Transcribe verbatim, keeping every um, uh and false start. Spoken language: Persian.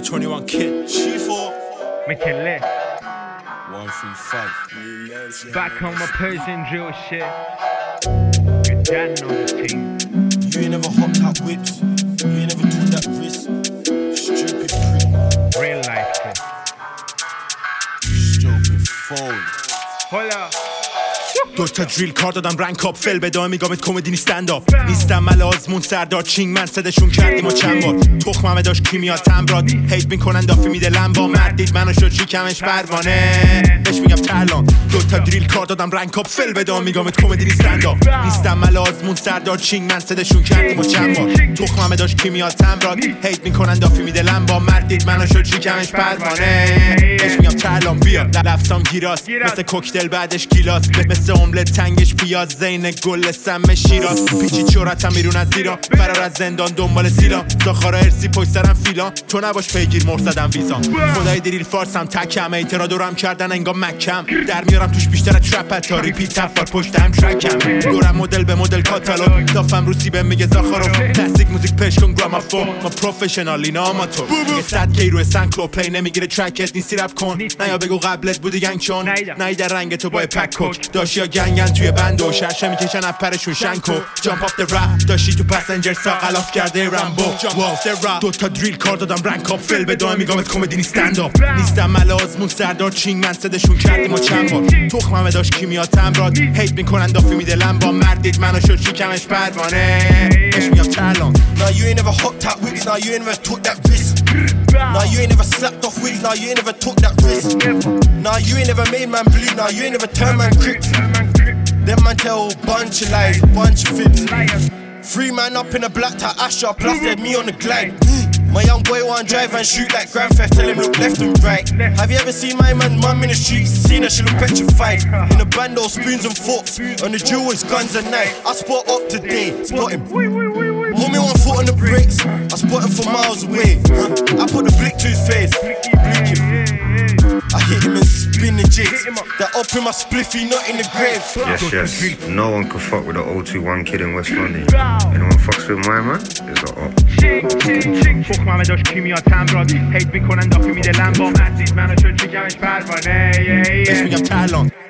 twenty-one kid Chiefo McKinley. one three five. Back on my Persian drill shit. Good Dan on the team. You ain't never hopped out whips. You ain't never took that risk. Stupid prick. Real life shit. Stupid phone. Hola. دو تا دریل کار دادم رنگ کاپ فل به دائمی گامت کمدی نیست انداپ نیستم مل آزمون سردار چینگ من صدشون کردیم و چند بار تخممه داشت کیمیا تمراد هیت میکنن دافی میده لمبا مردید منو شد شکمش پروانه بهش میگم ترلان دو تا دریل کار دادم رنگ کاپ فل به دائمی گامت کمدی نیست انداپ نیستم مل آزمون سردار چینگ من صدشون کردیم و چند بار تخممه داشت کیمیا تمراد هیت میکنن دافی میده لمبا مردید منو شد شکمش پروانه بهش میگم ترلان بیا لفظام گیراس مثل کوکتل بعدش گیلاس مثل املت تنگش پیاز زین گل سم شیراز پیچی چورتم بیرون از ایران فرار از زندان دنبال سیلا زاخارا ارسی پشت سرم فیلان تو نباش پیگیر مرزدم ویزا خدای دریل فارسم تکم ایترا دورم کردن انگام مکم در میارم توش بیشتر از ترپ تا ریپیت تفار پشتم ترکم دورم مدل به مدل کاتالوگ دافم روسی به میگه زاخارو کلاسیک موزیک پش کن گرامافون ما پروفشنال اینا آماتور میگه صد کی روی سنکلو پلی نمیگیره ترکت نیستی رپ کن نیا بگو قبلت بودی گنگ چون نیده رنگ تو با پک کوک داشیا گنگن توی بندو شرشه میکشن اپرشون شنکو جامپ اف د رپ داشتی تو پسنجر ساقلاف کرده رمبو واف د رپ دو تا دریل کار دادم رنگ کاپ فل به دائمی گامت کمدی نیست انداپ نیستم مل آزمون سردار چینگ من صدشون کردیم و چند بار تخممه داشت کیمیا تمراد هیت میکنن دافی میده لمبا مردید منو شد شکمش پروانه بهش میگم ترلان Nah, you ain't never hopped out whips. Nah, you ain't never took that risk. Nah, you ain't never slapped off wigs. Nah, you ain't never took that risk. Nah, you ain't never made man bleed. Nah, you ain't never turned man crick. Them man tell a bunch of lies, bunch of fibs. Three man up in a black tie, Asher, plus dead me on the glide. My young boy want drive and shoot like Grand Theft, tell him look left and right. Have you ever seen my man mum in the streets? Seen her, she look petrified. In the band, all spoons and forks. On the jewel, it's guns and knife. I spot up today, spot him. Hold me one foot on the brakes, I spot him from miles away. I put the blick to his face, blick him. I hit him and spin the jigs. That up in my spliffy, not in the grave. Yes, yes, no one could fuck with the oh two one kid in West London. Anyone fucks with my man, is a op. تخممه داشت کیمیا تمراد هیت میکنن دافی میده لمبا مردید منو شد شکمش پروانه بهش میگم ترلان